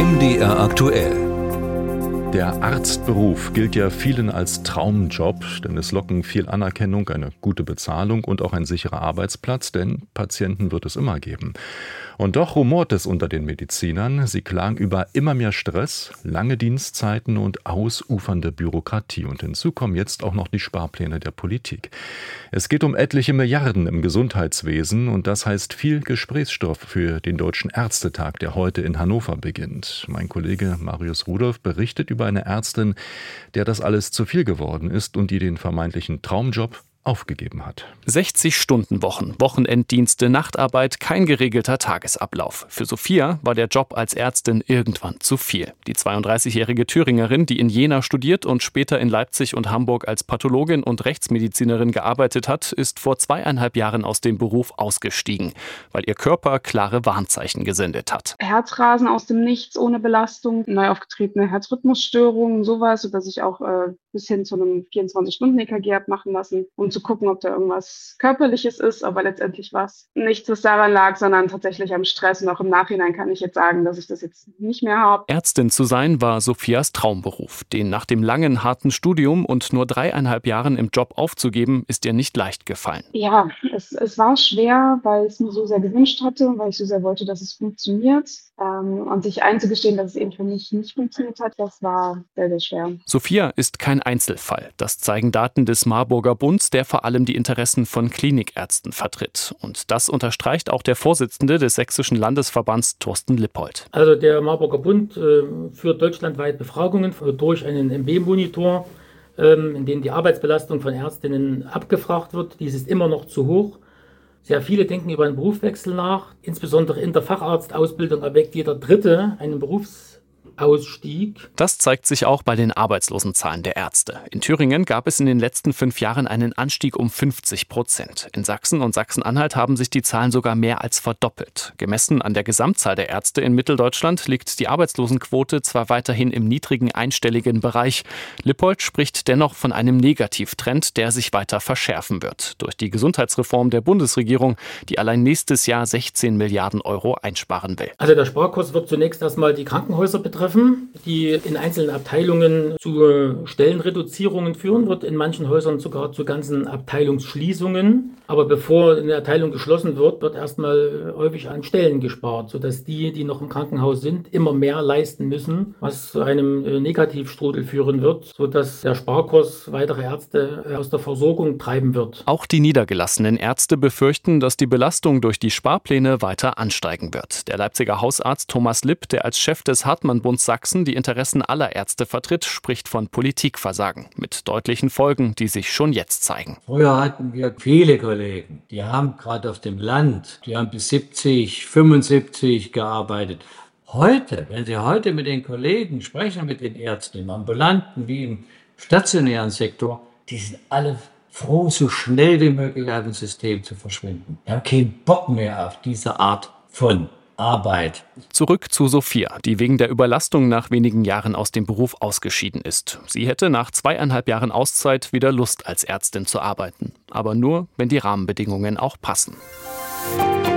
MDR aktuell. Der Arztberuf gilt ja vielen als Traumjob, denn es locken viel Anerkennung, eine gute Bezahlung und auch ein sicherer Arbeitsplatz, denn Patienten wird es immer geben. Und doch rumort es unter den Medizinern. Sie klagen über immer mehr Stress, lange Dienstzeiten und ausufernde Bürokratie. Und hinzu kommen jetzt auch noch die Sparpläne der Politik. Es geht um etliche Milliarden im Gesundheitswesen und das heißt viel Gesprächsstoff für den Deutschen Ärztetag, der heute in Hannover beginnt. Mein Kollege Marius Rudolph berichtet über eine Ärztin, der das alles zu viel geworden ist und die den vermeintlichen Traumjob aufgegeben hat. 60-Stunden-Wochen, Wochenenddienste, Nachtarbeit, kein geregelter Tagesablauf. Für Sophia war der Job als Ärztin irgendwann zu viel. Die 32-jährige Thüringerin, die in Jena studiert und später in Leipzig und Hamburg als Pathologin und Rechtsmedizinerin gearbeitet hat, ist vor 2,5 Jahren aus dem Beruf ausgestiegen, weil ihr Körper klare Warnzeichen gesendet hat. Herzrasen aus dem Nichts ohne Belastung, neu aufgetretene Herzrhythmusstörungen, sowas, sodass ich auch bis hin zu einem 24-Stunden-EKG habe machen lassen, um zu gucken, ob da irgendwas Körperliches ist, aber letztendlich war es nichts, was daran lag, sondern tatsächlich am Stress. Und auch im Nachhinein kann ich jetzt sagen, dass ich das jetzt nicht mehr habe. Ärztin zu sein war Sophias Traumberuf. Den nach dem langen, harten Studium und nur 3,5 Jahren im Job aufzugeben, ist ihr nicht leicht gefallen. Ja, es war schwer, weil ich es mir so sehr gewünscht hatte und weil ich so sehr wollte, dass es funktioniert. Und sich einzugestehen, dass es eben für mich nicht funktioniert hat, das war sehr, sehr schwer. Sophia ist kein Einzelfall. Das zeigen Daten des Marburger Bunds, der vor allem die Interessen von Klinikärzten vertritt. Und das unterstreicht auch der Vorsitzende des Sächsischen Landesverbands, Thorsten Lippold. Also der Marburger Bund führt deutschlandweit Befragungen durch einen MB-Monitor, in dem die Arbeitsbelastung von Ärztinnen abgefragt wird. Dies ist immer noch zu hoch. Sehr viele denken über einen Berufswechsel nach. Insbesondere in der Facharztausbildung erwägt jeder Dritte einen Berufsausstieg. Das zeigt sich auch bei den Arbeitslosenzahlen der Ärzte. In Thüringen gab es in den letzten 5 Jahren einen Anstieg um 50%. In Sachsen und Sachsen-Anhalt haben sich die Zahlen sogar mehr als verdoppelt. Gemessen an der Gesamtzahl der Ärzte in Mitteldeutschland liegt die Arbeitslosenquote zwar weiterhin im niedrigen einstelligen Bereich. Lippold spricht dennoch von einem Negativtrend, der sich weiter verschärfen wird. Durch die Gesundheitsreform der Bundesregierung, die allein nächstes Jahr 16 Milliarden Euro einsparen will. Also der Sparkurs wird zunächst erstmal die Krankenhäuser betreffen, die in einzelnen Abteilungen zu Stellenreduzierungen führen, wird in manchen Häusern sogar zu ganzen Abteilungsschließungen. Aber bevor eine Abteilung geschlossen wird, wird erstmal häufig an Stellen gespart, sodass die noch im Krankenhaus sind, immer mehr leisten müssen, was zu einem Negativstrudel führen wird, sodass der Sparkurs weitere Ärzte aus der Versorgung treiben wird. Auch die niedergelassenen Ärzte befürchten, dass die Belastung durch die Sparpläne weiter ansteigen wird. Der Leipziger Hausarzt Thomas Lipp, der als Chef des Hartmann-Bunds Sachsen die Interessen aller Ärzte vertritt, spricht von Politikversagen mit deutlichen Folgen, die sich schon jetzt zeigen. Früher hatten wir viele Kollegen, die haben gerade auf dem Land, die haben bis 70, 75 gearbeitet. Heute, wenn Sie heute mit den Kollegen sprechen, mit den Ärzten im ambulanten wie im stationären Sektor, die sind alle froh, so schnell wie möglich aus dem System zu verschwinden. Die haben keinen Bock mehr auf diese Art von Arbeit. Zurück zu Sophia, die wegen der Überlastung nach wenigen Jahren aus dem Beruf ausgeschieden ist. Sie hätte nach 2,5 Jahren Auszeit wieder Lust, als Ärztin zu arbeiten. Aber nur, wenn die Rahmenbedingungen auch passen.